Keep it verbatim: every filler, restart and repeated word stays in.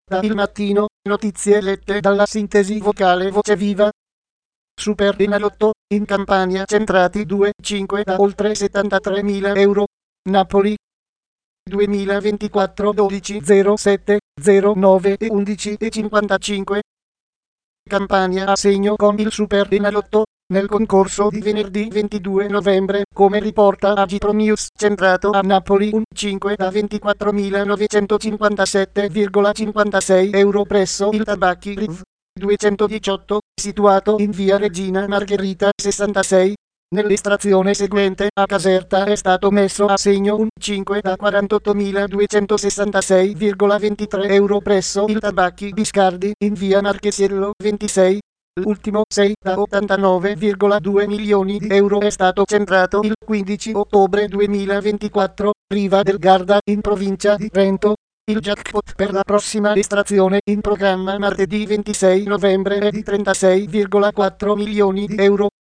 Da Il Mattino, notizie lette dalla sintesi vocale Voce Viva. Super Enalotto, in Campania centrati due virgola cinque da oltre settantatremila euro. Napoli duemilaventiquattro dodici zero sette zero nove e undici e cinquantacinque. Campania a segno con il Super Enalotto. Nel concorso di venerdì ventidue novembre, come riporta Agipronews, centrato a Napoli un cinque da ventiquattromilanovecentocinquantasette virgola cinquantasei euro presso il Tabacchi Riv duecentodiciotto, situato in via Regina Margherita sessantasei. Nell'estrazione seguente a Caserta è stato messo a segno un cinque da quarantottomiladuecentosessantasei virgola ventitré euro presso il Tabacchi Biscardi in via Marchesiello ventisei. L'ultimo sei da ottantanove virgola due milioni di euro è stato centrato il quindici ottobre duemilaventiquattro, Riva del Garda in provincia di Trento. Il jackpot per la prossima estrazione in programma martedì ventisei novembre è di trentasei virgola quattro milioni di euro.